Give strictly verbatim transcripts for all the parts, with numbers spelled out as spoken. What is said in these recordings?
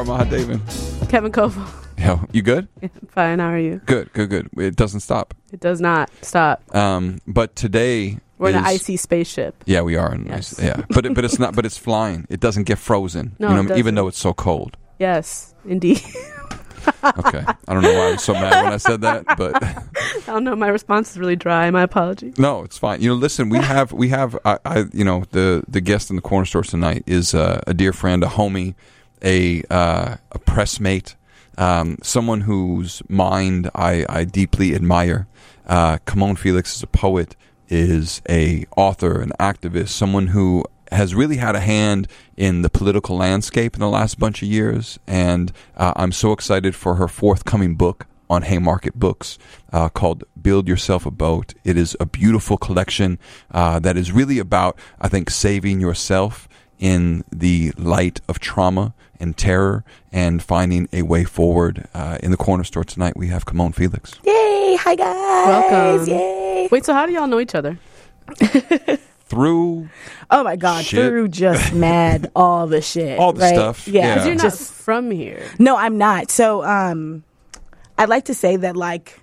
Tara Mahadevan. Kevin Koval. Yo, you good? Yeah, fine. How are you? Good, good, good. It doesn't stop. It does not stop. Um, but today we're is, in an icy spaceship. Yeah, we are in yes. ice. Yeah, but it, but it's not. But it's flying. It doesn't get frozen. No, you it know, even doesn't. though it's so cold. Yes, indeed. Okay, I don't know why I was so mad when I said that, but I don't know. My response is really dry. My apologies. No, it's fine. You know, listen, we have we have I, I you know the the guest in the corner store tonight is uh, a dear friend, a homie, a uh, a pressmate, um, someone whose mind I I deeply admire. Uh, Kimon Felix is a poet, is a author, an activist, someone who has really had a hand in the political landscape in the last bunch of years, and uh, I'm so excited for her forthcoming book on Haymarket Books uh, called Build Yourself a Boat. It is a beautiful collection uh, that is really about, I think, saving yourself in the light of trauma and terror and finding a way forward. Uh, in the corner store tonight, we have Kimon Felix. Yay! Hi, guys! Welcome. Yay! Wait, so how do y'all know each other? Through Oh my God! shit. Through just mad all the shit, All the right? stuff, Yeah, yeah. 'Cause you're not just from here. no, I'm not. So, um, I'd like to say that like.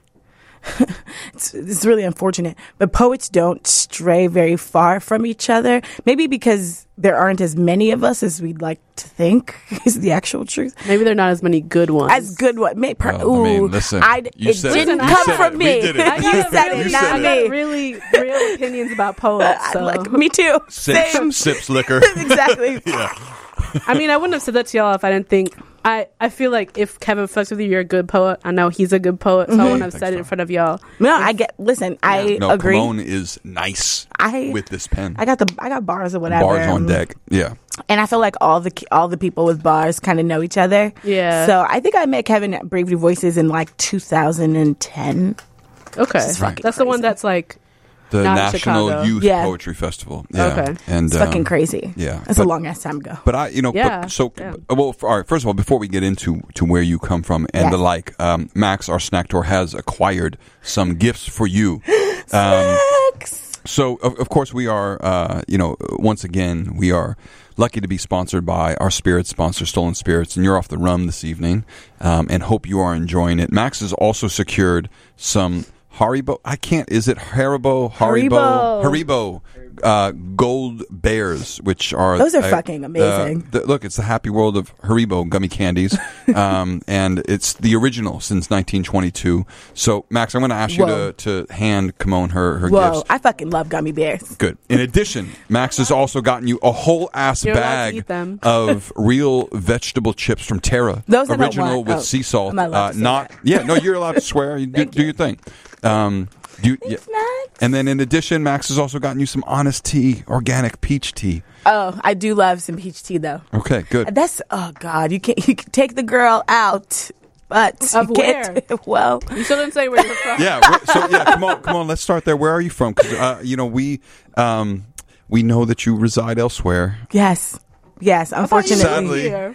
it's, it's really unfortunate, but poets don't stray very far from each other. Maybe because there aren't as many of us as we'd like to think is the actual truth. Maybe there are not as many good ones. As good what? May, per, Well, ooh, I mean, listen, I'd- you it said it. didn't You come said from it. me. We did it. I You got said really, it, You not said I it. got me. really real opinions about poets. So. Like, me too. sips, Same. sips liquor. Exactly. I mean, I wouldn't have said that to y'all if I didn't think. I, I feel like if Kevin fucks with you, you're a good poet. I know he's a good poet, so I wouldn't have Think said it so. in front of y'all. No, I get. Listen, I No, agree. Kimon is nice I with this pen. I got the I got bars or whatever. Bars on deck. Yeah. And I feel like all the all the people with bars kind of know each other. Yeah. So I think I met Kevin at Bravely Voices in like two thousand ten. Okay, is fucking that's the one crazy. that's like The Not in National Chicago. Youth Yeah. Poetry Festival. Yeah. Okay. And It's fucking um, crazy. yeah. That's a But- long ass time ago. But I, you know, Yeah, but, so yeah. uh, well. f- All right. First of all, before we get into to where you come from and Yes. the like, um, Max, our snack tour, has acquired some gifts for you. Um, so, of, of course, we are. Uh, you know, once again, we are lucky to be sponsored by our spirit sponsor, Stolen Spirits, and you're off the rum this evening, um, and hope you are enjoying it. Max has also secured some Haribo. I can't. Is it Haribo? Haribo. Haribo. Uh, gold bears, which are Those are uh, fucking amazing. uh, the, look, it's the happy world of Haribo gummy candies, um, and it's the original since nineteen twenty-two. So, Max, I'm going to ask you Whoa. to, to hand Kimon her her Whoa, gifts. I fucking love gummy bears. Good. In addition, Max has also gotten you a whole ass You're allowed to bag eat them. of real vegetable chips from Terra, Those I don't original want. with Oh, sea salt. I'm not allowed uh, to say not that. yeah. No, you're allowed to swear. You do, do your thing. Um, do you, yeah. Max. And then in addition, Max has also gotten you some Honest Tea, organic peach tea. Oh, I do love some peach tea though. Okay, good. That's oh god, you can't you can take the girl out, but Of you can't. Well, you still didn't say where you're from. Yeah. wh- So yeah, come on, come on. Let's start there. Where are you from? Because uh, you know we um, we know that you reside elsewhere. yes, yes. Unfortunately, Sadly, Here.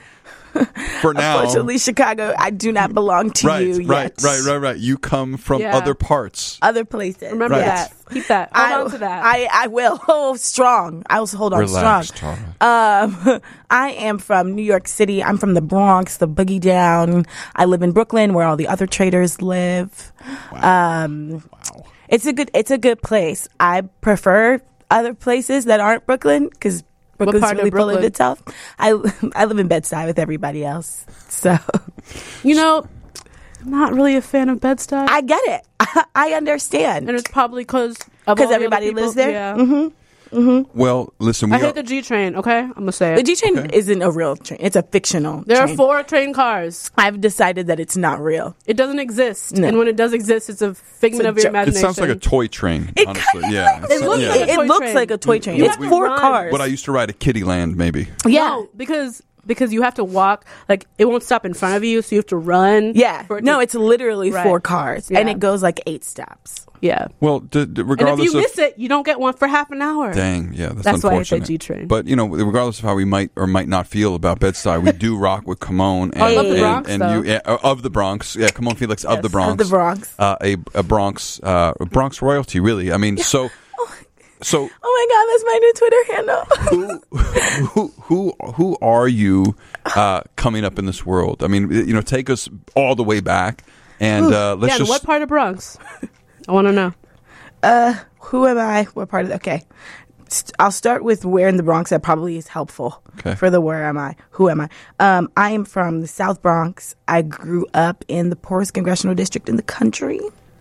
For now, unfortunately, Chicago, I do not belong to right, you right, yet. right, right, right. You come from Yeah. other parts. Other places. Remember Right. that. Keep that. Hold I, on to that. I, I will. Oh, strong. I will hold on Relax, strong. Tara. Um, I am from New York City. I'm from the Bronx, the Boogie Down. I live in Brooklyn, where all the other traders live. Um, Wow. it's a good. It's a good place. I prefer other places that aren't Brooklyn because Brooklyn's part of really full of Brooklyn? itself. I I live in Bed-Stuy with everybody else, so you know, I'm not really a fan of Bed-Stuy. I get it. I understand and it's probably because because everybody lives there. Yeah. hmm Well, listen, we I are, hate the G train. Okay, I'm gonna say The it. G train Okay. isn't a real train; it's a fictional. There train. are four train cars. I've decided that it's not real. It doesn't exist, No. and when it does exist, it's a figment It's a of your joke. it imagination. sounds like a toy train. It honestly, kinda yeah. It It's- looks, yeah. like a it toy looks train. like a toy train. You It's have to four run. cars. What I used to ride at Kittyland, maybe. yeah. No, because because you have to walk. Like it won't stop in front of you, so you have to run. Yeah. for it No, to- it's literally Right. four cars, and Yeah. it goes like eight stops. yeah. Well, d- d- And if regardless you of miss it, you don't get one for half an hour. dang, yeah, that's, That's why I hate unfortunate. the G train. But you know, regardless of how we might or might not feel about Bed-Stuy, we do rock with Kimon and, I love the and, Bronx, and though. you yeah, uh, of the Bronx. Yeah, Kimon Felix of Yes. the Bronx. Of the Bronx. Uh, a, a Bronx uh, a Bronx royalty, really. I mean, so So, oh my God, that's my new Twitter handle. who, who, who, who are you uh, coming up in this world? I mean, you know, take us all the way back, and uh, let's yeah, just. what part of Bronx? I want to know. Uh, who am I? What part of the, okay. St- I'll start with where in the Bronx. That probably is helpful Okay. for the where am I? Who am I? Um, I am from the South Bronx. I grew up in the poorest congressional district in the country.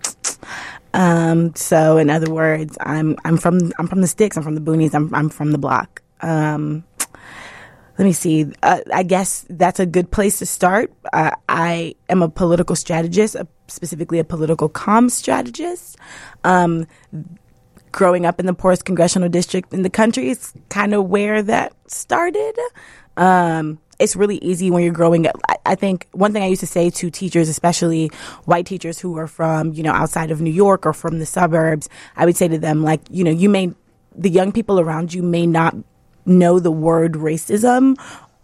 Um, so in other words, I'm I'm from I'm from the sticks. I'm from the boonies. I'm I'm from the block. Um, let me see. Uh, I guess that's a good place to start. Uh, I am a political strategist, uh, specifically a political comms strategist. Um, growing up in the poorest congressional district in the country is kind of where that started. Um, it's really easy when you're growing up. I, I think one thing I used to say to teachers, especially white teachers who are from, you know, outside of New York or from the suburbs, I would say to them, like, you know, you may, the young people around you may not know the word racism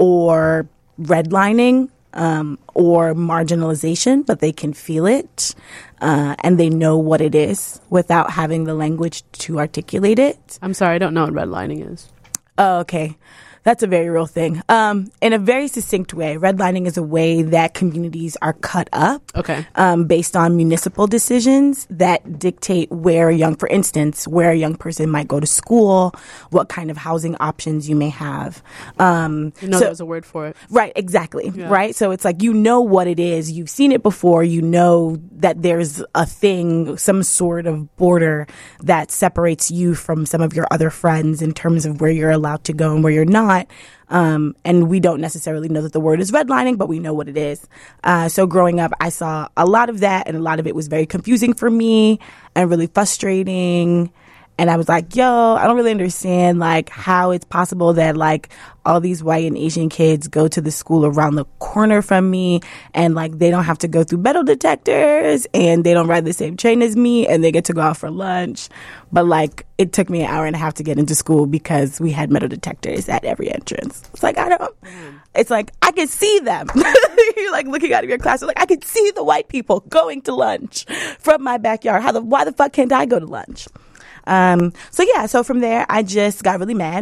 or redlining um, or marginalization, but they can feel it. Uh, and they know what it is without having the language to articulate it. I'm sorry, I don't know what redlining is. Oh, okay. That's a very real thing. Um, in a very succinct way, redlining is a way that communities are cut up Okay. um, based on municipal decisions that dictate where a young, for instance, where a young person might go to school, what kind of housing options you may have. Um, You know so- there was a word for it. Right, exactly. Yeah. Right. So it's like, you know what it is. You've seen it before. You know that there's a thing, some sort of border that separates you from some of your other friends in terms of where you're allowed to go and where you're not. Um, and we don't necessarily know that the word is redlining, but we know what it is. Uh, so growing up, I saw a lot of that, and a lot of it was very confusing for me and really frustrating. And I was like, yo, I don't really understand, like, how it's possible that, like, all these white and Asian kids go to the school around the corner from me, and, like, they don't have to go through metal detectors, and they don't ride the same train as me, and they get to go out for lunch. But, like, it took me an hour and a half to get into school because we had metal detectors at every entrance. It's like, I don't, it's like, I can see them. You're, like, looking out of your class, you're like, I can see the white people going to lunch from my backyard. How the, why the fuck can't I go to lunch? Um, so yeah, so from there, I just got really mad,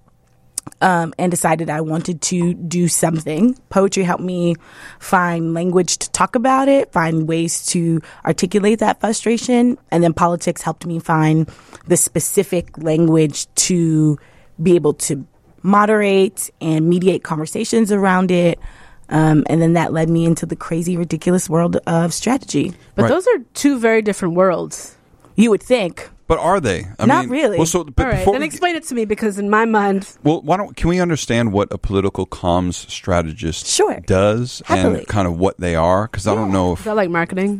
um, and decided I wanted to do something. Poetry helped me find language to talk about it, find ways to articulate that frustration. And then politics helped me find the specific language to be able to moderate and mediate conversations around it. Um, and then that led me into the crazy, ridiculous world of strategy. But Right. those are two very different worlds. You would think. But are they? I Not mean, really. Well, so, but All right, before then we- explain it to me, because in my mind, Well, why don't can we understand what a political comms strategist Sure. does Happily. and kind of what they are? Because I don't know is if that like marketing,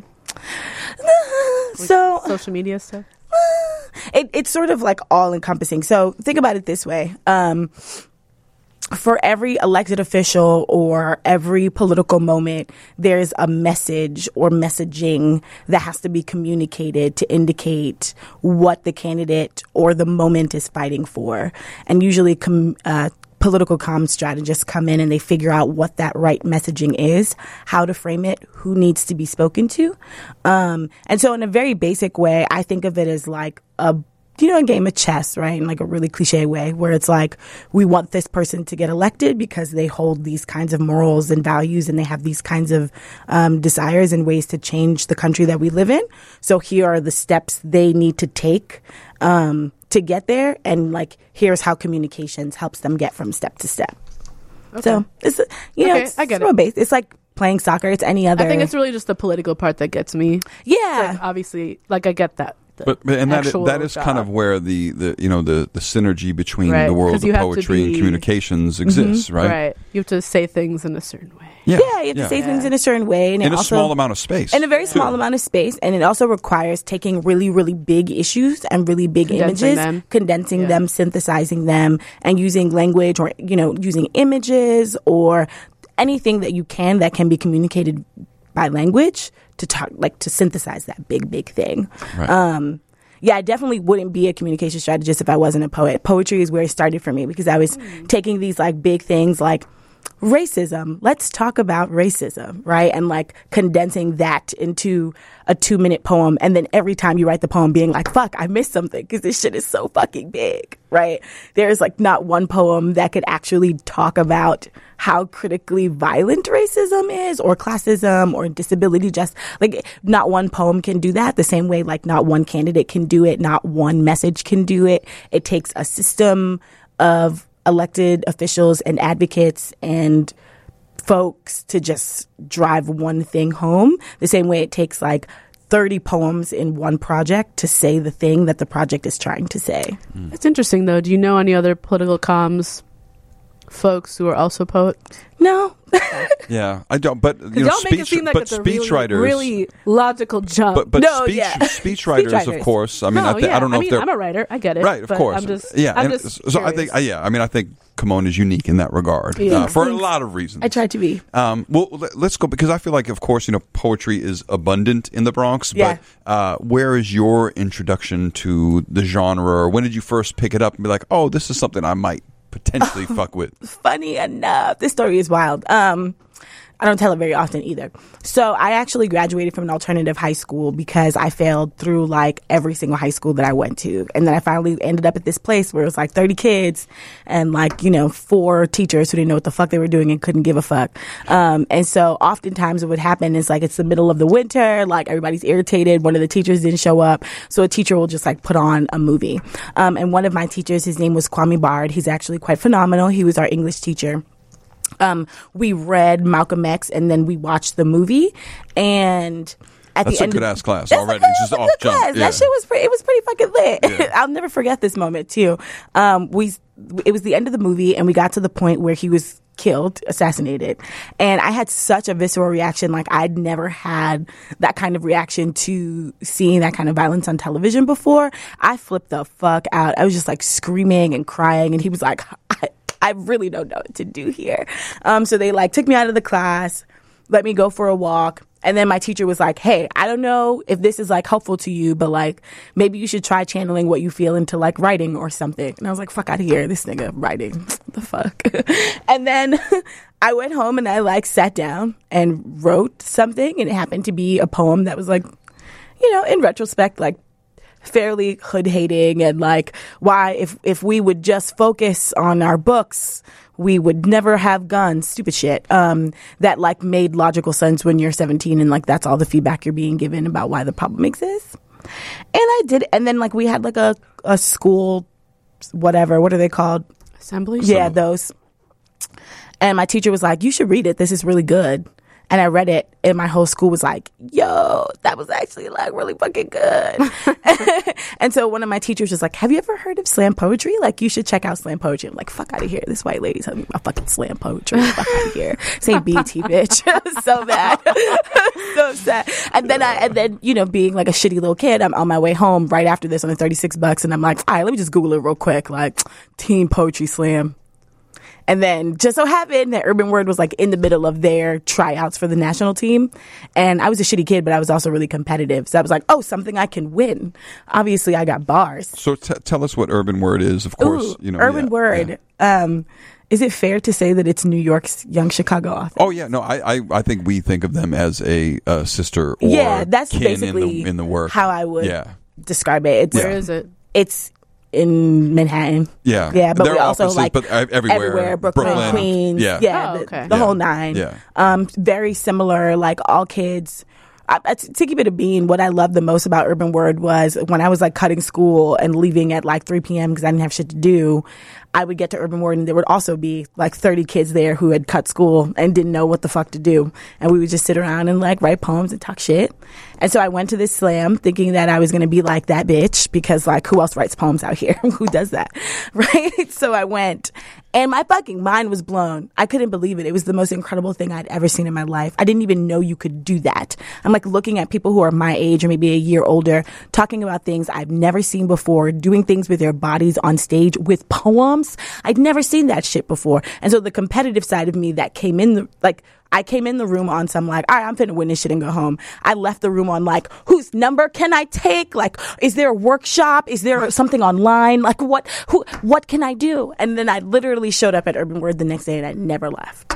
So social media stuff? it, it's sort of like all encompassing. So think about it this way. Um, for every elected official or every political moment, there's a message or messaging that has to be communicated to indicate what the candidate or the moment is fighting for. And usually com- uh, political comms strategists come in and they figure out what that right messaging is, how to frame it, who needs to be spoken to. Um, and so in a very basic way, I think of it as like a you know, a game of chess, right? In like a really cliche way, where it's like, we want this person to get elected because they hold these kinds of morals and values and they have these kinds of um, desires and ways to change the country that we live in. So here are the steps they need to take um, to get there. And like, here's how communications helps them get from step to step. Okay. So it's, you know, Okay, it's, I get it's real it. base. It's like playing soccer. It's any other. I think it's really just the political part that gets me. yeah. Like, obviously, like I get that. the But, but and that is, actual that is kind job. of where the, the you know the, the synergy between Right, the world 'cause of you have to poetry and be- communications exists, right? right. You have to say things in a certain way. Yeah, Yeah, you have to say things in a certain way. And it in a also, small amount of space. in a very small too. amount of space, and it also requires taking really, really big issues and really big Condensing images, them. condensing Yeah. them, synthesizing them, and using language or you know using images or anything that you can that can be communicated by language to talk like to synthesize that big, big thing. Right. Um, yeah, I definitely wouldn't be a communication strategist if I wasn't a poet. Poetry is where it started for me because I was taking these like big things like racism. Let's talk about racism, right? And like condensing that into a two minute poem. And then every time you write the poem being like, fuck, I missed something because this shit is so fucking big, right? There's like not one poem that could actually talk about how critically violent racism is or classism or disability just like not one poem can do that the same way like not one candidate can do it. Not one message can do it. It takes a system of elected officials and advocates and folks to just drive one thing home the same way it takes like thirty poems in one project to say the thing that the project is trying to say. Mm. It's interesting though. Do you know any other political comms folks who are also poets? No. Yeah, I don't. But you know, y'all make it speech, seem like but it's a speech really, writers, really logical jump. But, but No, speech, yeah. speech writers, Speech of writers. course. I mean, no, I, th- yeah. I don't know I if mean, they're I'm a writer. I get it. right. Of but course, I'm just, yeah. I'm and just so I curious. think, uh, yeah. I mean, I think Kimon is unique in that regard Yeah. uh, for a Thanks. lot of reasons. I tried to be. Um, well, let- let's go because I feel like, of course, you know, poetry is abundant in the Bronx. Yeah. But uh, where is your introduction to the genre? Or when did you first pick it up and be like, oh, this is something I might potentially fuck with? Funny enough, this story is wild. Um, I don't tell it very often either. So I actually graduated from an alternative high school because I failed through like every single high school that I went to. And then I finally ended up at this place where it was like thirty kids and like, you know, four teachers who didn't know what the fuck they were doing and couldn't give a fuck. Um, and so oftentimes what would happen is like it's the middle of the winter, like everybody's irritated. One of the teachers didn't show up. So a teacher will just like put on a movie. Um, and one of my teachers, his name was Kwame Bard. He's actually quite phenomenal. He was our English teacher. Um, we read Malcolm X and then we watched the movie and at That's the a end good of, ass class That's already. A, It's just it was a off good jump. class. Yeah. That shit was pretty, it was pretty fucking lit. Yeah. I'll never forget this moment too. Um, we, it was the end of the movie and we got to the point where he was killed, assassinated. And I had such a visceral reaction. Like I'd never had that kind of reaction to seeing that kind of violence on television before. I flipped the fuck out. I was just like screaming and crying and he was like, I, I really don't know what to do here. Um, so they like took me out of the class, let me go for a walk. And then my teacher was like, hey, I don't know if this is like helpful to you, but like maybe you should try channeling what you feel into like writing or something. And I was like, fuck out of here. This nigga writing. What the fuck? And then I went home and I like sat down and wrote something. And it happened to be a poem that was like, you know, in retrospect, like fairly hood hating and like why if if we would just focus on our books we would never have guns, stupid shit um that like made logical sense when you're seventeen and like that's all the feedback you're being given about why the problem exists. And I did, and then like we had like a a school whatever what are they called assemblies. yeah those, and my teacher was like, you should read it, this is really good. And I read it, and my whole school was like, yo, that was actually, like, really fucking good. And so one of my teachers was like, have you ever heard of slam poetry? Like, you should check out slam poetry. I'm like, fuck out of here. This white lady telling me about fucking slam poetry. Fuck out of here. Say B T, bitch. So bad. So sad. And then, I, and then, you know, being, like, a shitty little kid, I'm on my way home right after this on the thirty-six bucks, and I'm like, all right, let me just Google it real quick. Like, teen poetry slam. And then just so happened that Urban Word was like in the middle of their tryouts for the national team. And I was a shitty kid, but I was also really competitive. So I was like, oh, something I can win. Obviously, I got bars. So t- tell us what Urban Word is, of course. Ooh, you know, Urban yeah, Word. yeah. Um, is it fair to say that it's New York's Young Chicago author? Oh yeah, no, I, I, I think we think of them as a uh, sister or yeah, that's kin basically in the, in the work. how I would yeah. describe it. It's, Where is it? It's in Manhattan. Yeah, yeah, but Their we also offices, like but uh, everywhere, everywhere, Brooklyn, Brooklyn, Queens, yeah, yeah, Oh, the, okay. the Yeah. whole nine. Yeah. Um, very similar, like all kids. I, I, to keep it a bean, what I loved the most about Urban Word was when I was like cutting school and leaving at like three p.m. because I didn't have shit to do. I would get to Urban Word and there would also be like thirty kids there who had cut school and didn't know what the fuck to do. And we would just sit around and like write poems and talk shit. And so I went to this slam thinking that I was going to be like that bitch because like who else writes poems out here? Who does that? Right? So I went and my fucking mind was blown. I couldn't believe it. It was the most incredible thing I'd ever seen in my life. I didn't even know you could do that. I'm like looking at people who are my age or maybe a year older, talking about things I've never seen before, doing things with their bodies on stage with poems. I'd never seen that shit before. And so the competitive side of me that came in, the, like, I came in the room on some like, all right, I'm finna win this shit and go home. I left the room on like, whose number can I take? Like, is there a workshop? Is there something online? Like, what, who, what can I do? And then I literally showed up at Urban Word the next day and I never left.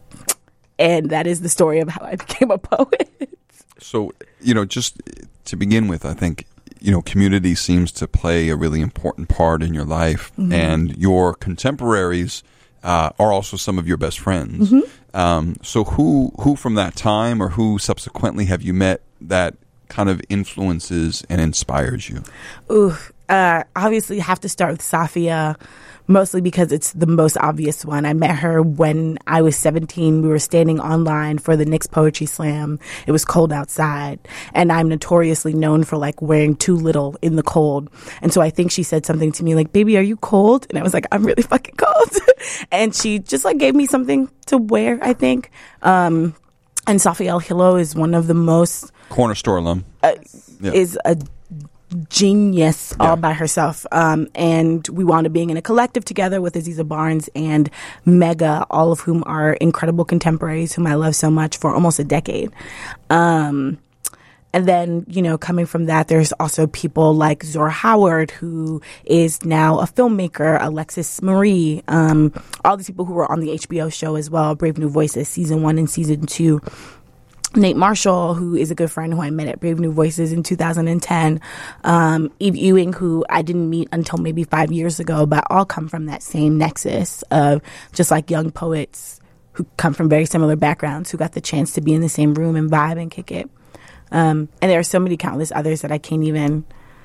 And that is the story of how I became a poet. So, you know, just to begin with, I think, you know, community seems to play a really important part in your life, mm-hmm. and your contemporaries uh, are also some of your best friends. Mm-hmm. Um, so who who from that time or who subsequently have you met that kind of influences and inspires you? Ooh, uh, obviously have to start with Safia, mostly because it's the most obvious one. I met her when I was seventeen. We were standing online for the Knicks Poetry Slam. It was cold outside, and I'm notoriously known for like wearing too little in the cold. And so I think she said something to me like, "Baby, are you cold?" And I was like, "I'm really fucking cold." And she just like gave me something to wear, I think. Um, and Safia El Hilo is one of the most corner store alum. Uh, yep. Is a genius all yeah. by herself. Um, and we wound up being in a collective together with Aziza Barnes and Mega, all of whom are incredible contemporaries whom I love so much for almost a decade. Um, and then, you know, coming from that, there's also people like Zora Howard, who is now a filmmaker, Alexis Marie, um, all these people who were on the H B O show as well, Brave New Voices, season one and season two. Nate Marshall, who is a good friend who I met at Brave New Voices in two thousand ten. Um, Eve Ewing, who I didn't meet until maybe five years ago, but all come from that same nexus of just like young poets who come from very similar backgrounds, who got the chance to be in the same room and vibe and kick it. Um, and there are so many countless others that I can't even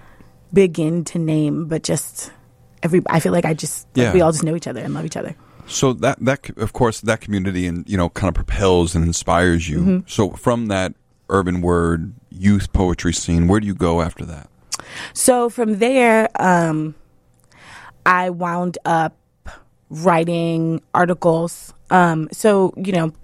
begin to name, but just every, I feel like I just, yeah. like we all just know each other and love each other. So that that of course that community and you know kind of propels and inspires you. Mm-hmm. So from that Urban Word youth poetry scene, where do you go after that? So from there, um, I wound up writing articles. Um, so you know,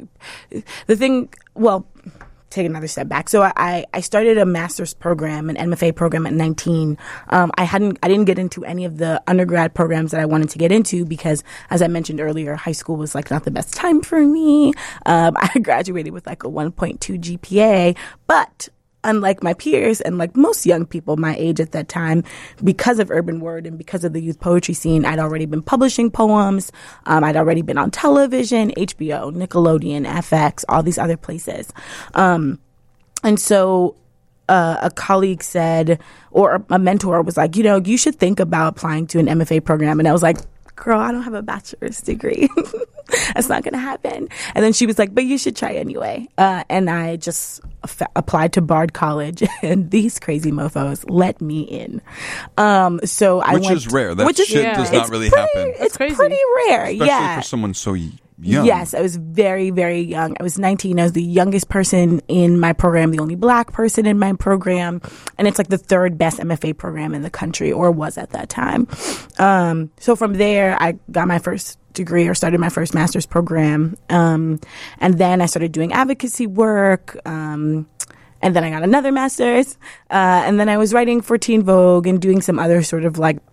the thing. Well, take another step back. So I, I started a master's program, an M F A program at nineteen. Um, I hadn't, I didn't get into any of the undergrad programs that I wanted to get into because, as I mentioned earlier, high school was like not the best time for me. Um, I graduated with like a one point two G P A, but unlike my peers and like most young people my age at that time, because of Urban Word and because of the youth poetry scene, I'd already been publishing poems. Um, I'd already been on television, H B O, Nickelodeon, F X, all these other places. Um, and so uh, a colleague said, or a mentor was like, you know, you should think about applying to an M F A program. And I was like, girl, I don't have a bachelor's degree. That's not going to happen. And then she was like, but you should try anyway. Uh, and I just f- applied to Bard College, and these crazy mofos let me in. Um, so I which went, is rare. That which is, shit yeah. does not it's really pretty, happen. It's crazy. pretty rare. Especially yeah. for someone so young. Yes, I was very, very young. I was nineteen. I was the youngest person in my program, the only black person in my program. And it's like the third best M F A program in the country, or was at that time. Um, so from there, I got my first degree or started my first master's program. Um, and then I started doing advocacy work. Um, and then I got another master's. Uh, and then I was writing for Teen Vogue and doing some other sort of like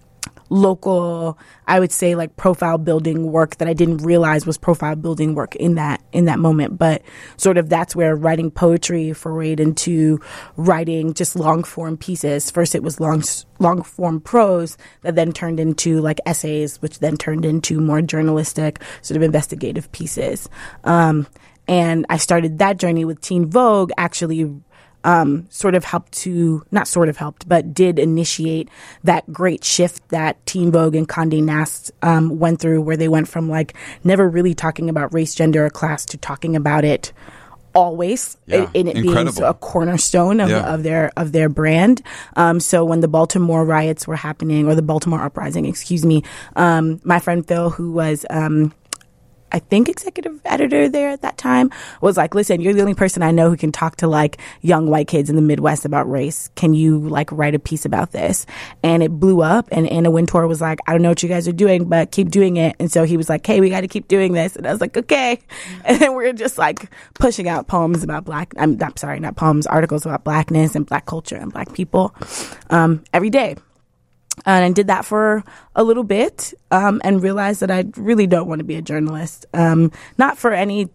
local, I would say like profile building work that I didn't realize was profile building work in that in that moment. But sort of that's where writing poetry forayed into writing just long form pieces. First it was long long form prose that then turned into like essays, which then turned into more journalistic sort of investigative pieces. Um, and I started that journey with Teen Vogue, actually Um, sort of helped to, not sort of helped, but did initiate that great shift that Teen Vogue and Condé Nast um, went through, where they went from like never really talking about race, gender, or class to talking about it always, yeah, in it incredible. being a cornerstone of, yeah. of their of their brand. Um, so when the Baltimore riots were happening, or the Baltimore uprising, excuse me, um, my friend Phil, who was um, I think executive editor there at that time, was like, listen, you're the only person I know who can talk to like young white kids in the Midwest about race. Can you like write a piece about this? And it blew up, and Anna Wintour was like, I don't know what you guys are doing, but keep doing it. And so he was like, hey, we got to keep doing this. And I was like, okay. And then we we're just like pushing out poems about black, I'm, I'm sorry, not poems, articles about blackness and black culture and black people um, every day. And I did that for a little bit, um, and realized that I really don't want to be a journalist. Um, not for any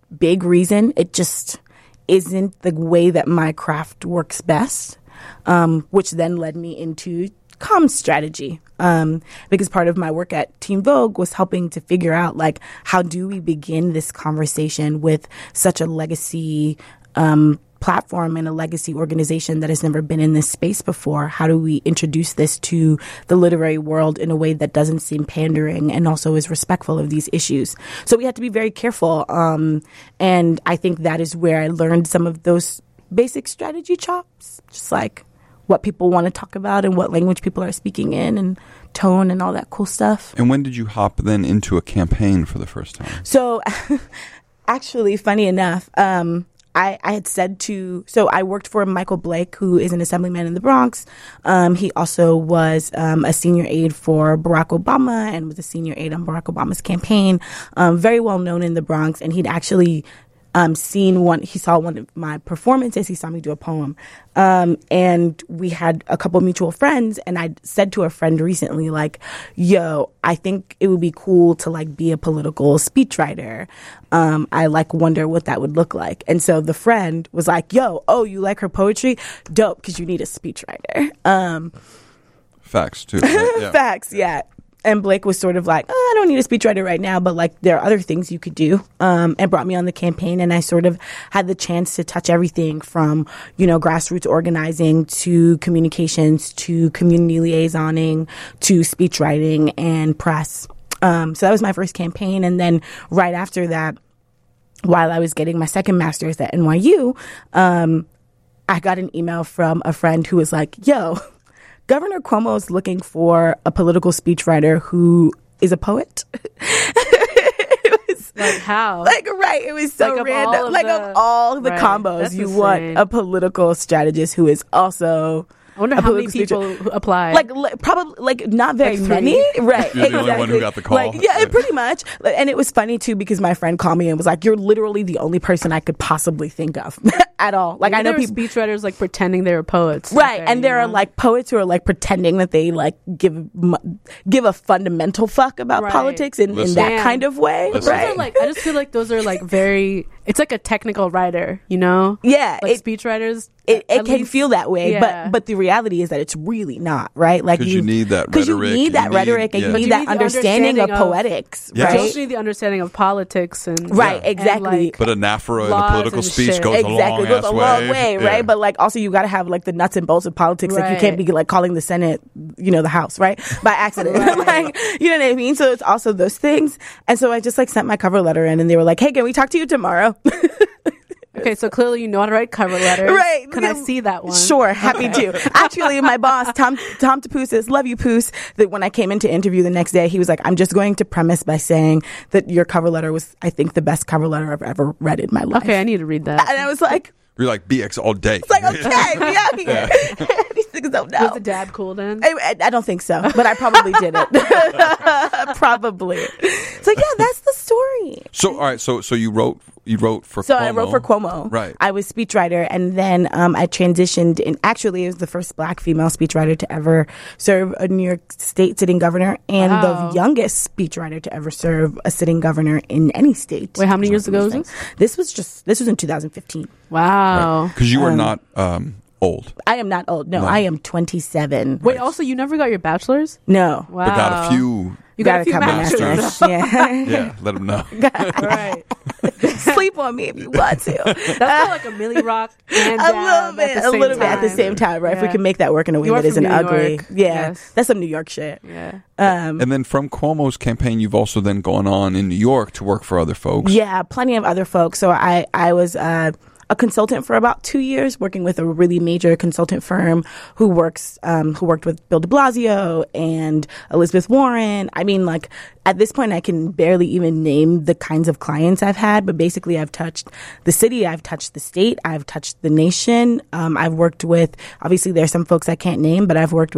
big reason. It just isn't the way that my craft works best, um, which then led me into comms strategy. Um, because part of my work at Teen Vogue was helping to figure out, like, how do we begin this conversation with such a legacy um, platform and a legacy organization that has never been in this space before? How do we introduce this to the literary world in a way that doesn't seem pandering and also is respectful of these issues? So we had to be very careful. Um, and I think that is where I learned some of those basic strategy chops, just like what people want to talk about and what language people are speaking in and tone and all that cool stuff. And when did you hop then into a campaign for the first time? So actually, funny enough, um, I, I had said to, so I worked for Michael Blake, who is an assemblyman in the Bronx. Um, he also was um, a senior aide for Barack Obama and was a senior aide on Barack Obama's campaign. Um, very well known in the Bronx. And he'd actually Um, seen one, he saw one of my performances. He saw me do a poem. Um, and we had a couple mutual friends. And I said to a friend recently, like, yo, I think it would be cool to like be a political speechwriter. Um, I like wonder what that would look like. And so the friend was like, yo, oh, you like her poetry? Dope, because you need a speechwriter. Um, Facts, too. Right? Yeah. Facts, yeah. And Blake was sort of like, oh, I don't need a speechwriter right now, but like there are other things you could do, um, and brought me on the campaign. And I sort of had the chance to touch everything from, you know, grassroots organizing to communications to community liaisoning to speechwriting and press. Um, so that was my first campaign. And then right after that, while I was getting my second master's at N Y U, um, I got an email from a friend who was like, yo, Governor Cuomo is looking for a political speechwriter who is a poet. It was like how? Like, right. It was so like random. Of like, the, of all the right, combos, you insane. Want a political strategist who is also. I wonder how many people applied. Like, like, probably, like, not very like many. Right. You're the exactly. only one who got the call. Like, yeah, yeah, pretty much. And it was funny, too, because my friend called me and was like, you're literally the only person I could possibly think of at all. Like, Maybe I know there people. speechwriters, like, pretending they were poets. Right. Okay, and there know? are, like, poets who are, like, pretending that they, like, give give a fundamental fuck about right. politics in, in that Damn. kind of way. But right. those are, like, I just feel like those are, like, very, it's like a technical writer, you know? Yeah. Like, it, speechwriters. It, it can least, feel that way, yeah. but but the reality is that it's really not, right? Like Because you, you need that Because rhetoric. you need that you rhetoric need, and yeah. you need you that need the understanding, understanding of of- poetics, Yes. You right? also need the understanding of politics and Right, and, exactly. like, But anaphora in a laws political and speech shit. goes Exactly, a long goes ass a way. long way, Yeah. right? But like also you got to have like the nuts and bolts of politics. Like you can't Right. be like calling the Senate, you know, the House, right? By accident, Right. like you know what I mean. So it's also those things. And so I just like sent my cover letter in, and they were like, "Hey, can we talk to you tomorrow?" Okay, so clearly you know how to write cover letters. Right. Can I see that one? Sure, happy to. Actually, my boss, Tom Tom Tapoussis, love you, Poos, that when I came in to interview the next day, he was like, I'm just going to premise by saying that your cover letter was, I think, the best cover letter I've ever read in my life. Okay, I need to read that. And I was like, You're like B X all day. it's like, okay, we out here. These things don't know. Was the dad cool then? I, I- I don't think so, but I probably did it. Probably. So yeah, that's the story. So all right, so so you wrote you wrote for So Cuomo. I wrote for Cuomo. Right. I was speechwriter, and then um, I transitioned. And actually, it was the first Black female speechwriter to ever serve a New York State sitting governor, and Wow. the youngest speechwriter to ever serve a sitting governor in any state. Wait, how many years ago was this? This was just this was in two thousand fifteen. Wow. Because you are Um, not um, old, I am not old. No, No. I am twenty-seven. Wait, also, you never got your bachelor's? No. Wow. but got a few. You got a few couple masters. masters. Yeah. Yeah, let them know. Right. Sleep on me if you want to. That's not like a Millie Rock and A dab little bit, at the a same little bit at the time. same time, right? If we Yeah. can make that work in a way You are that isn't from New ugly. York. Yeah, Yes. that's some New York shit. Yeah. Um, And then from Cuomo's campaign, you've also then gone on in New York to work for other folks. yeah, plenty of other folks. So I, I was uh, a consultant for about two years, working with a really major consultant firm who works, um, who worked with Bill de Blasio and Elizabeth Warren. I mean, like at this point, I can barely even name the kinds of clients I've had, but basically, I've touched the city, I've touched the state, I've touched the nation. Um, I've worked with, obviously, there's some folks I can't name, but I've worked with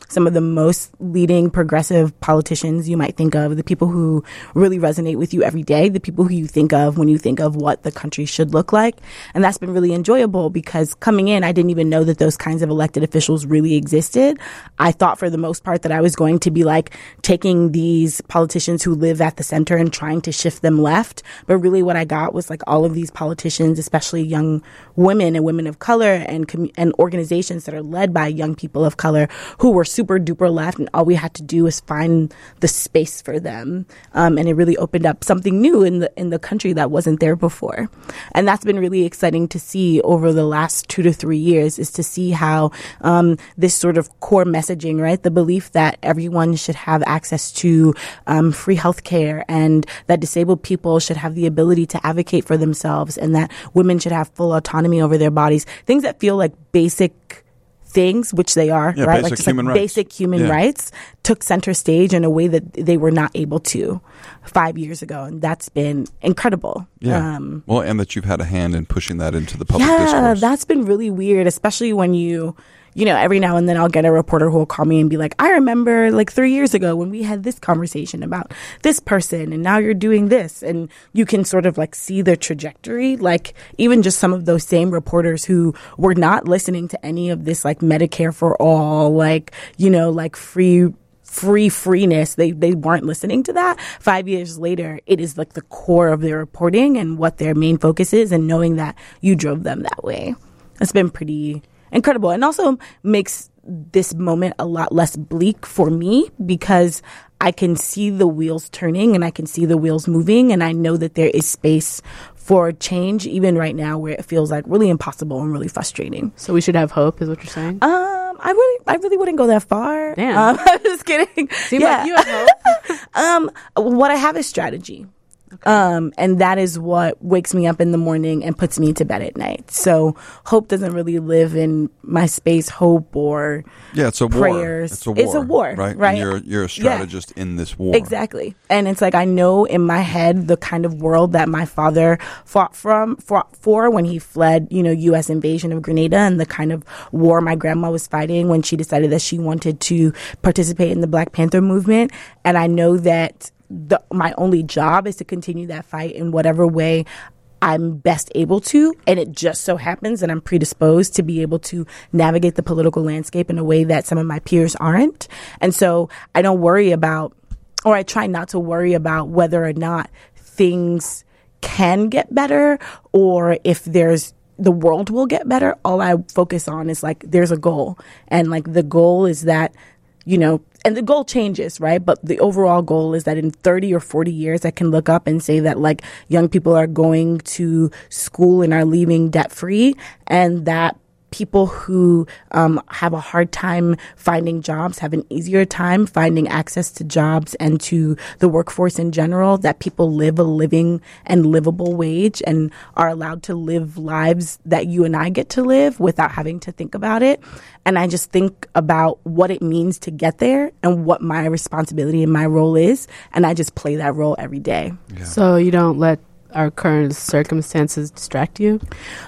some of the most leading progressive politicians you might think of, the people who really resonate with you every day, the people who you think of when you think of what the country should look like. And that's been really enjoyable because coming in, I didn't even know that those kinds of elected officials really existed. I thought for the most part that I was going to be like taking these politicians who live at the center and trying to shift them left. But really what I got was like all of these politicians, especially young women and women of color and com- and organizations that are led by young people of color who were super duper left, and all we had to do was find the space for them. Um, and it really opened up something new in the in the country that wasn't there before. And that's been really exciting to see over the last two to three years, is to see how um, this sort of core messaging, right, the belief that everyone should have access to um, free healthcare, and that disabled people should have the ability to advocate for themselves, and that women should have full autonomy over their bodies, things that feel like basic things, which they are, yeah, right? Basic like just human like rights. basic human Yeah. rights took center stage in a way that they were not able to five years ago. And that's been incredible. Yeah. Um, well, and that you've had a hand in pushing that into the public yeah, discourse. that's been really weird, especially when you, you know, every now and then I'll get a reporter who will call me and be like, I remember like three years ago when we had this conversation about this person, and now you're doing this. And you can sort of like see the trajectory. Like even just some of those same reporters who were not listening to any of this like Medicare for all, like, you know, like free free freeness. They they weren't listening to that. Five years later, it is like the core of their reporting and what their main focus is, and knowing that you drove them that way. It's been pretty incredible, and also makes this moment a lot less bleak for me because I can see the wheels turning and I can see the wheels moving, and I know that there is space for change even right now where it feels like really impossible and really frustrating. So we should have hope, is what you're saying? Um, I really, I really wouldn't go that far. Damn. Um, I'm just kidding. Seems yeah. like you have hope. um, what I have is strategy. Okay. Um, and that is what wakes me up in the morning and puts me to bed at night. So hope doesn't really live in my space, hope or yeah, it's a prayers. war. It's a war. It's a war, right? right? And you're you're a strategist yeah. in this war. Exactly. And it's like I know in my head the kind of world that my father fought from fought for when he fled, you know, U S invasion of Grenada, and the kind of war my grandma was fighting when she decided that she wanted to participate in the Black Panther movement. And I know that The, my only job is to continue that fight in whatever way I'm best able to. And it just so happens that I'm predisposed to be able to navigate the political landscape in a way that some of my peers aren't. And so I don't worry about, or I try not to worry about whether or not things can get better or if there's the world will get better. All I focus on is like, there's a goal. And like the goal is that, you know, and the goal changes, right? But the overall goal is that in thirty or forty years, I can look up and say that like young people are going to school and are leaving debt free, and that people who um, have a hard time finding jobs have an easier time finding access to jobs and to the workforce in general, that people live a living and livable wage and are allowed to live lives that you and I get to live without having to think about it. And I just think about what it means to get there and what my responsibility and my role is. And I just play that role every day. Yeah. So you don't let our current circumstances distract you?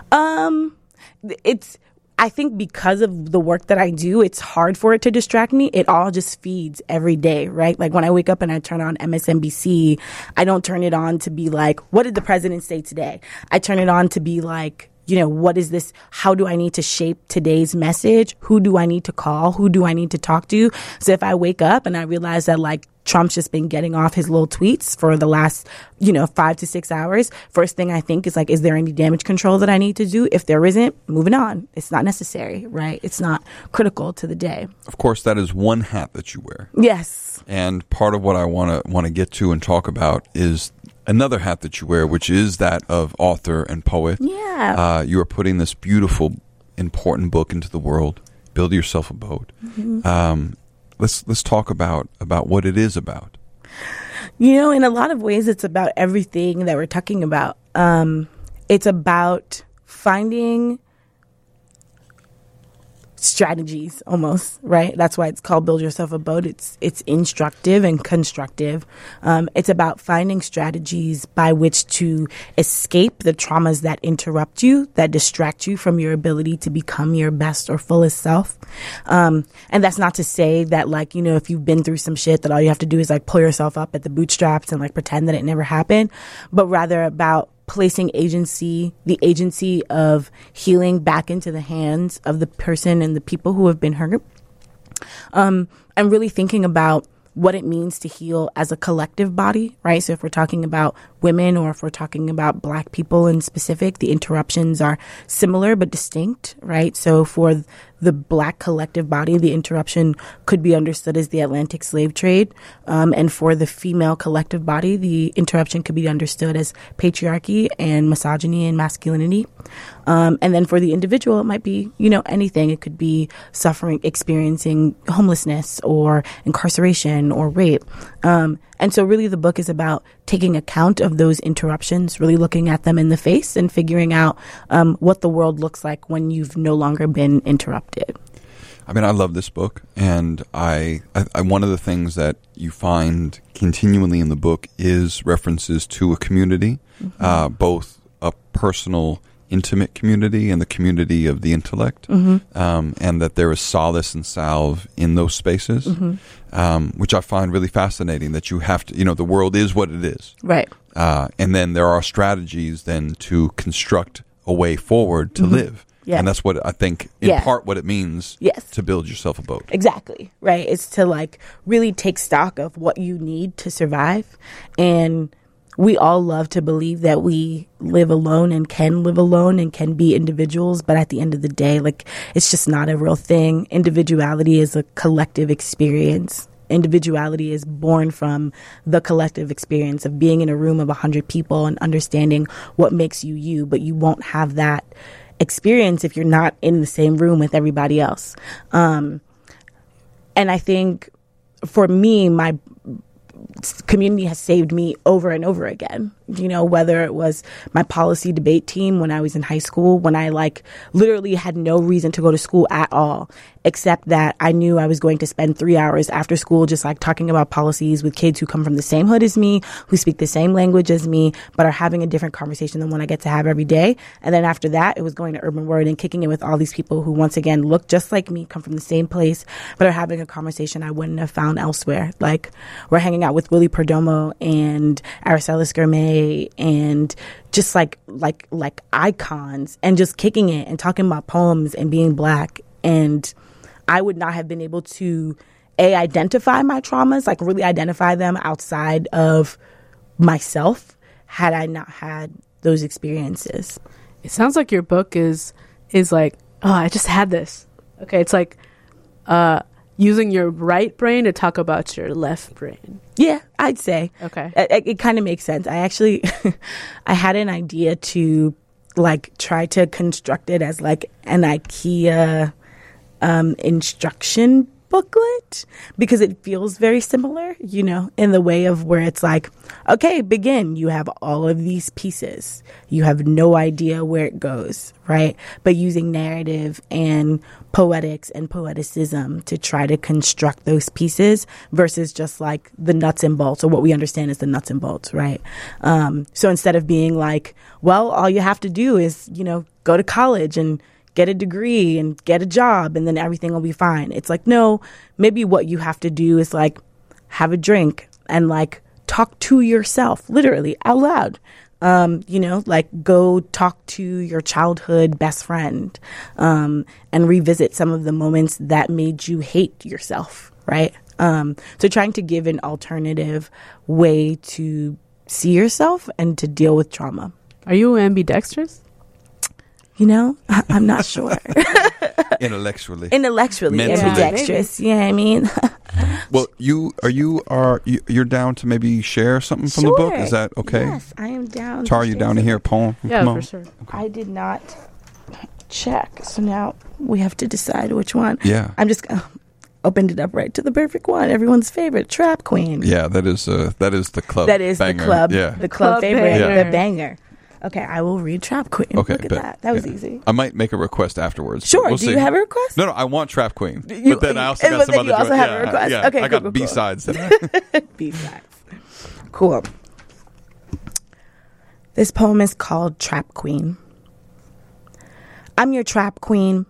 Um, it's... I think because of the work that I do, it's hard for it to distract me. It all just feeds every day, right? Like when I wake up and I turn on M S N B C, I don't turn it on to be like, what did the president say today? I turn it on to be like, you know, what is this? How do I need to shape today's message? Who do I need to call? Who do I need to talk to? So if I wake up and I realize that like Trump's just been getting off his little tweets for the last, you know, five to six hours, first thing I think is like, is there any damage control that I need to do? If there isn't, moving on. It's not necessary, right? It's not critical to the day. Of course, that is one hat that you wear. Yes. And part of what I want to want to get to and talk about is another hat that you wear, which is that of author and poet. Yeah. Uh, you are putting this beautiful, important book into the world. Build Yourself a Boat. Mm-hmm. Um, let's let's talk about about what it is about. You know, in a lot of ways, it's about everything that we're talking about. Um, it's about finding strategies almost, right? That's why it's called Build Yourself a Boat. It's it's instructive and constructive. Um, it's about finding strategies by which to escape the traumas that interrupt you, that distract you from your ability to become your best or fullest self. Um, and that's not to say that, like, you know, if you've been through some shit, that all you have to do is like pull yourself up at the bootstraps and like pretend that it never happened, but rather about placing agency, the agency of healing back into the hands of the person and the people who have been hurt. Um, and really thinking about what it means to heal as a collective body, right? So if we're talking about women or if we're talking about Black people in specific, the interruptions are similar but distinct, right? So for the Black collective body, the interruption could be understood as the Atlantic slave trade. Um, and for the female collective body, the interruption could be understood as patriarchy and misogyny and masculinity. Um, and then for the individual, it might be, you know, anything. It could be suffering, experiencing homelessness or incarceration or rape. Um, and so really the book is about taking account of those interruptions, really looking at them in the face and figuring out um, what the world looks like when you've no longer been interrupted. I mean, I love this book, and I, I, I one of the things that you find continually in the book is references to a community, mm-hmm. uh, both a personal, intimate community and the community of the intellect, mm-hmm. um, and that there is solace and salve in those spaces, mm-hmm. um, which I find really fascinating, that you have to, you know, the world is what it is. Right. Uh, and then there are strategies then to construct a way forward to mm-hmm. live. Yeah. And that's what I think, in yeah. part, what it means yes. to build yourself a boat. Exactly. Right. It's to like really take stock of what you need to survive. And we all love to believe that we live alone and can live alone and can be individuals. But at the end of the day, like, it's just not a real thing. Individuality is a collective experience. Individuality is born from the collective experience of being in a room of a hundred people and understanding what makes you you. But you won't have that experience if you're not in the same room with everybody else. Um, and I think for me, my community has saved me over and over again. You know, whether it was my policy debate team when I was in high school, when I like literally had no reason to go to school at all, except that I knew I was going to spend three hours after school just like talking about policies with kids who come from the same hood as me, who speak the same language as me, but are having a different conversation than one I get to have every day. And then after that, it was going to Urban Word and kicking it with all these people who, once again, look just like me, come from the same place, but are having a conversation I wouldn't have found elsewhere. Like, we're hanging out with Willie Perdomo and Araceli Gourmet and just like like like icons and just kicking it and talking about poems and being Black. And I would not have been able to a identify my traumas, like really identify them outside of myself, had I not had those experiences. It sounds like your book is is like, oh, I just had this. Okay, it's like uh using your right brain to talk about your left brain. Yeah, I'd say. Okay. It, it kind of makes sense. I actually, I had an idea to like try to construct it as like an IKEA um, instruction booklet, because it feels very similar, you know, in the way of where it's like, okay, begin. You have all of these pieces. You have no idea where it goes, right? But using narrative and poetics and poeticism to try to construct those pieces versus just like the nuts and bolts, or what we understand as the nuts and bolts, right? Um, so instead of being like, well, all you have to do is, you know, go to college and get a degree and get a job and then everything will be fine. It's like, no, maybe what you have to do is like have a drink and like talk to yourself, literally out loud. Um, you know, like go talk to your childhood best friend, um, and revisit some of the moments that made you hate yourself, right? Um, so trying to give an alternative way to see yourself and to deal with trauma. Are you ambidextrous? You know, I- I'm not sure. Intellectually. Intellectually Mentally. ambidextrous. Yeah, I mean. Well, you are you are you, you're down to maybe share something from Sure. the book? Is that okay? Yes, I am down. Tara, you share down to some- hear a poem? Yeah, Come for on. sure. I did not check, so now we have to decide which one. Yeah. I'm just uh, opened it up right to the perfect one. Everyone's favorite, Trap Queen. Yeah, that is uh, that is the club. That is banger. the club. Yeah. The club, Club favorite. banger. The banger. Okay, I will read Trap Queen. Okay, Look at bet. that. That was Yeah. easy. I might make a request afterwards. Sure. We'll Do see. you have a request? No, no, I want Trap Queen. You- but then I also and- got but some then other you also joy- have a yeah, request. Yeah, Okay, I cool, got cool, B cool. sides today. B-sides. Cool. This poem is called Trap Queen. I'm your trap queen.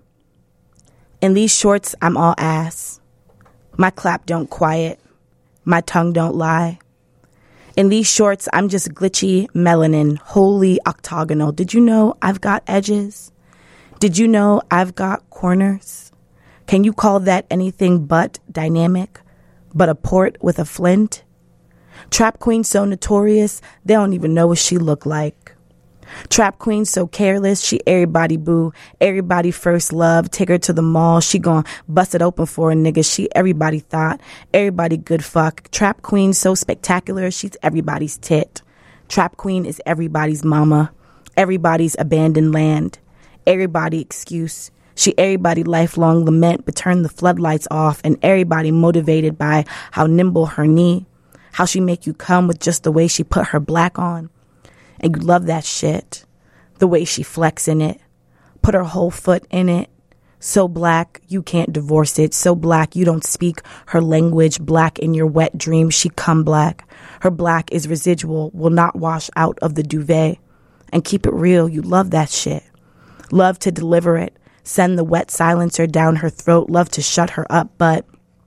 In these shorts, I'm all ass. My clap don't quiet. My tongue don't lie. In these shorts, I'm just glitchy melanin, wholly octagonal. Did you know I've got edges? Did you know I've got corners? Can you call that anything but dynamic? But a port with a flint? Trap queen so notorious, they don't even know what she look like. Trap queen so careless, she everybody boo, everybody first love, take her to the mall, she gon' bust it open for a nigga, she everybody thought, everybody good fuck. Trap queen so spectacular, she's everybody's tit. Trap queen is everybody's mama, everybody's abandoned land, everybody excuse. She everybody lifelong lament, but turn the floodlights off, and everybody motivated by how nimble her knee, how she make you come with just the way she put her black on. And you love that shit. The way she flex in it. Put her whole foot in it. So black, you can't divorce it. So black, you don't speak her language. Black in your wet dreams, she come black. Her black is residual, will not wash out of the duvet. And keep it real, you love that shit. Love to deliver it. Send the wet silencer down her throat. Love to shut her up, but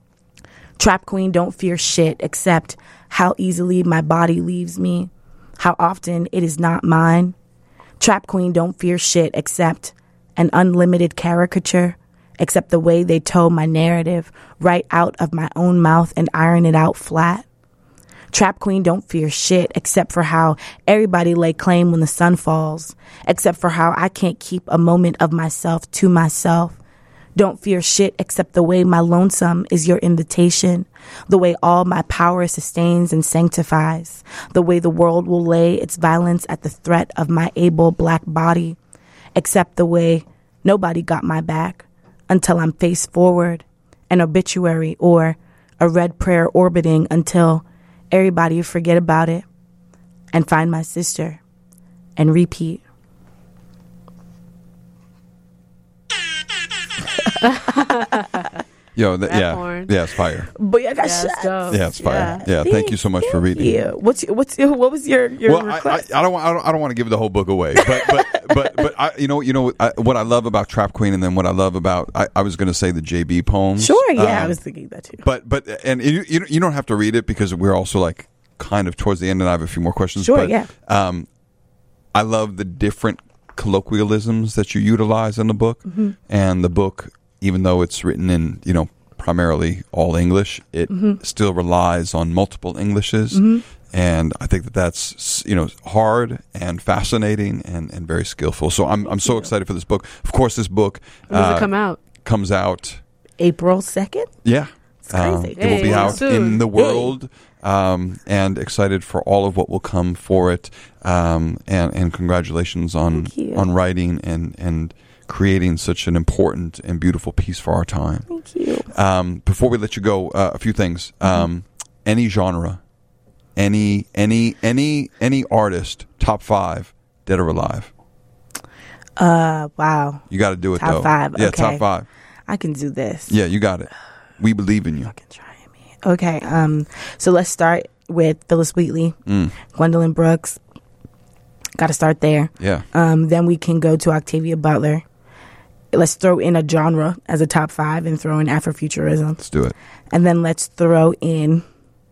Trap queen don't fear shit except how easily my body leaves me. How often it is not mine. Trap queen don't fear shit except an unlimited caricature, except the way they tow my narrative right out of my own mouth and iron it out flat. Trap queen don't fear shit except for how everybody lay claim when the sun falls, except for how I can't keep a moment of myself to myself. Don't fear shit except the way my lonesome is your invitation, the way all my power sustains and sanctifies, the way the world will lay its violence at the threat of my able black body, except the way nobody got my back until I'm face forward, an obituary or a red prayer orbiting until everybody forget about it and find my sister and repeat. Yo, th- Rap yeah, horn. yeah, it's fire. But I got Yeah, shot. it's dope. Yeah, it's fire. Yeah, Thank- thank you so much for thank reading. you. What's your, what's your, what was your your Well, I, I, request? I don't want I don't, I don't want to give the whole book away, but but but but I, you know you know I, what I love about Trap Queen, and then what I love about I, I was going to say the J B poems. Sure, yeah, I Um, was thinking that too. But but and you you you don't have to read it because we're also like kind of towards the end, and I have a few more questions. Sure, but, yeah. Um, I love the different colloquialisms that you utilize in the book, Mm-hmm. and the book, even though it's written in you know primarily all English, it Mm-hmm. still relies on multiple Englishes. And I think that that's you know hard and fascinating and, and very skillful. So I'm I'm so excited for this book. Of course, this book When does uh, it come out? comes out. April second? Yeah, It's crazy. Um, it will be Hey, out soon. in the world, um, and excited for all of what will come for it. Um, and and congratulations on Thank you. on writing and and creating such an important and beautiful piece for our time. Thank you. Um, before we let you go, uh, a few things. Um, any genre, any any any any artist, top five, dead or alive. Uh, wow. You got to do it Top though. five, Yeah, okay. top five. I can do this. Yeah, you got it. We believe in you. Fucking try me. Okay, um, so let's start with Phyllis Wheatley, Mm, Gwendolyn Brooks. Got to start there. yeah. Um, then we can go to Octavia Butler. Let's throw in a genre as a top five and throw in Afrofuturism. Let's do it. And then let's throw in,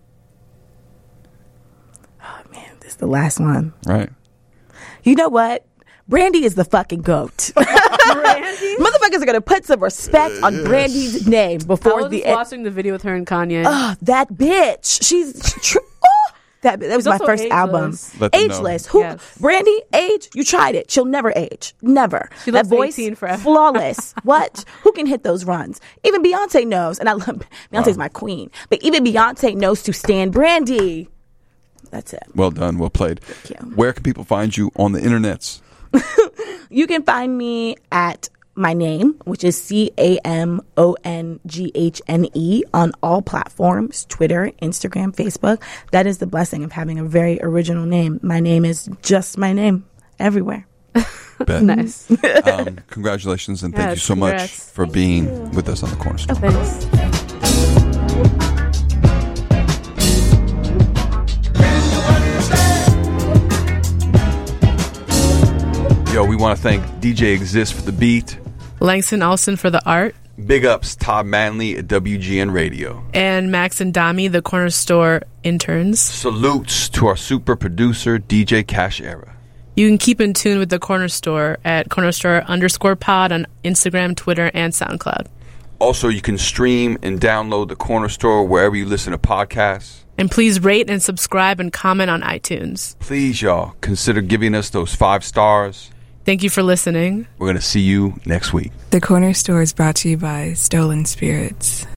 oh man, this is the last one. Right. You know what? Brandy is the fucking goat. Brandy? Motherfuckers are gonna put some respect on Brandy's name I before was the just end. watching the video with her and Kanye. Oh, that bitch. She's tr- oh, that that was She's my also first ageless. album. Let them know. Ageless. Who? Yes. Brandy? Age? You tried it. She'll never age. Never. She that looks voice, eighteen forever. flawless. What? Who can hit those runs? Even Beyonce knows, and I love Beyonce's Wow. my queen. But even Beyonce knows to stand Brandy. That's it. Well done. Well played. Thank you. Where can people find you on the internets? You can find me at my name, which is C A M O N G H N E, on all platforms, Twitter, Instagram, Facebook. That is the blessing of having a very original name. My name is just my name, everywhere. Bet. Nice. Um, congratulations and thank Yeah, you so much congrats. for being with us on the Corner Store. Thanks. Yo, we want to thank D J Exist for the beat. Langston Olsen for the art. Big ups, Todd Manley at W G N Radio. And Max and Dami, the Corner Store interns. Salutes to our super producer, D J Cash Era. You can keep in tune with the Corner Store at Corner Store underscore pod on Instagram, Twitter, and SoundCloud. Also, you can stream and download the Corner Store wherever you listen to podcasts. And please rate and subscribe and comment on iTunes. Please, y'all, consider giving us those five stars. Thank you for listening. We're going to see you next week. The Corner Store is brought to you by Stolen Spirits.